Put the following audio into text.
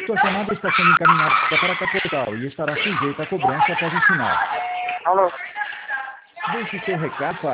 Sua chamada está sendo encaminhada para a capital e estará sujeita a cobrança após o sinal. Alô? Deixe seu recado para